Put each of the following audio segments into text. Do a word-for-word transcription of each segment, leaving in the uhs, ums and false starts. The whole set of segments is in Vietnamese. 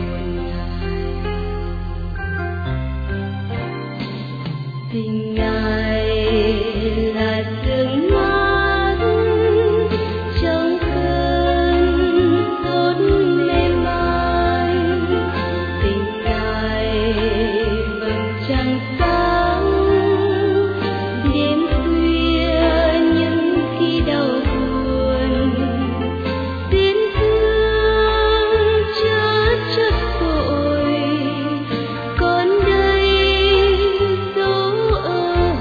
tình ngài là sương mát trong cơn sốt mê man, tình ngài vầng trăng sáng đêm khuya những khi đau buồn, tiếng thương chớ chấp vội con đây dấu ở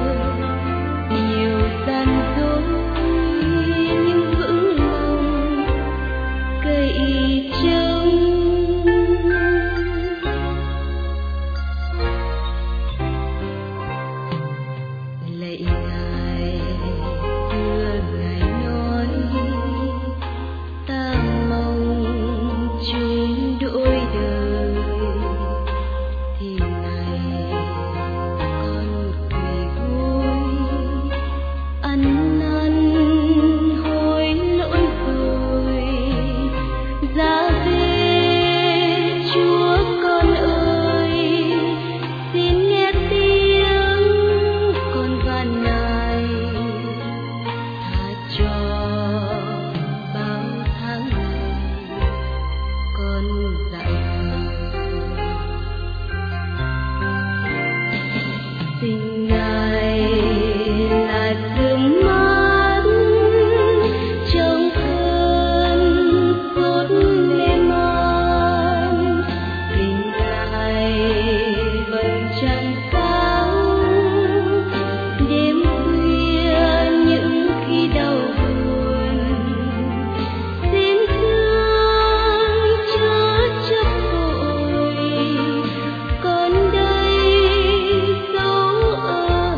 nhiều gian dối nhưng vững lòng cây trông. Lạy ngài đưa ngài nói ta mong chung đổi đời, thì ngày con quỳ gối ăn năn hối lỗi rồi ra về. Chúa con ơi, xin nghe tiếng con van nài, tha cho bao tháng ngày con dại khờ. Tình ngài là sương mát trong cơn sốt mê man, tình ngài vầng trăng sáng đêm khuya những khi đau buồn, xin thương chớ chấp vội con đây dấu ở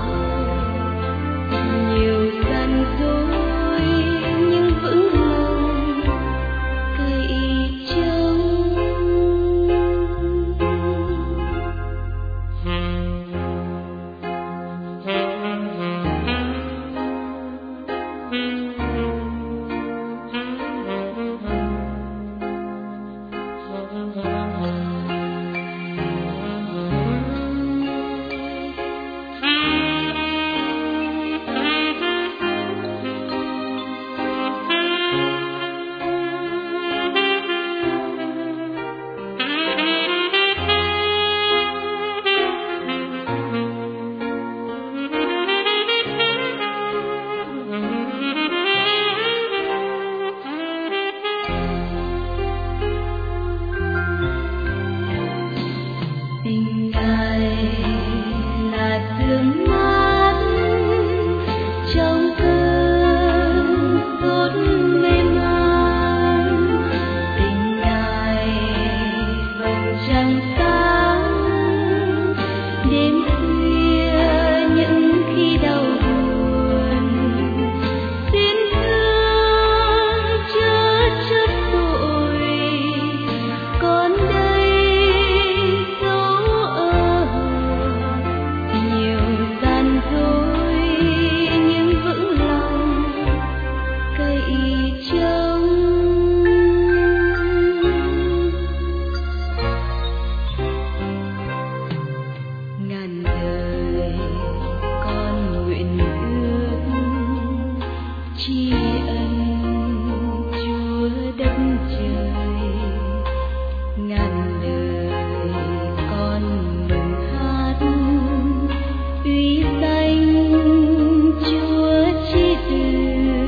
nhiều gian dối nhưng vững lòng cây trông. Tình ngài là sương mát trong cơn sốt mê man, tình ngài vầng trăng sáng đêm khuya những khi đau buồn, xin thương chớ chấp vội con đây dấu ở nhiều gian dối nhưng vững lòng cây trông. Ngàn đời con nguyện ước tri ân Chúa đất trời, ngàn đời con mừng hát uy danh Chúa chi từ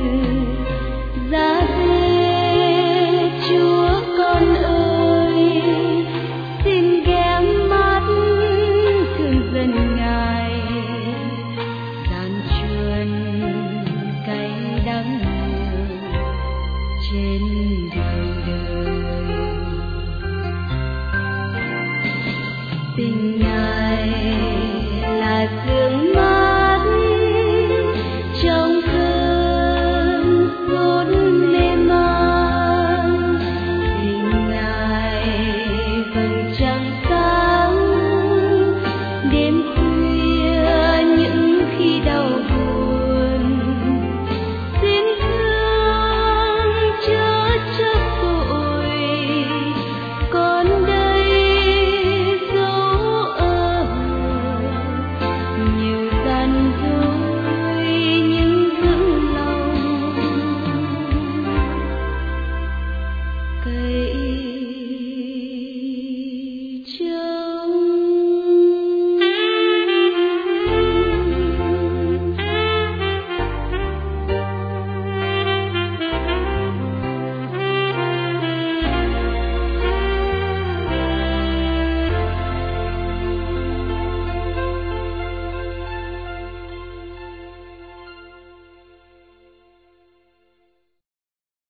ra về. Chúa con ơi, xin ghé mắt thương dân ngài, gian truân cay đắng nhiều trên đời đời. Tình ngài là sương mát trong cơn sốt mê man, tình ngài vầng trăng sáng đêm khuya những khi đau buồn, xin thương chớ chấp vội con người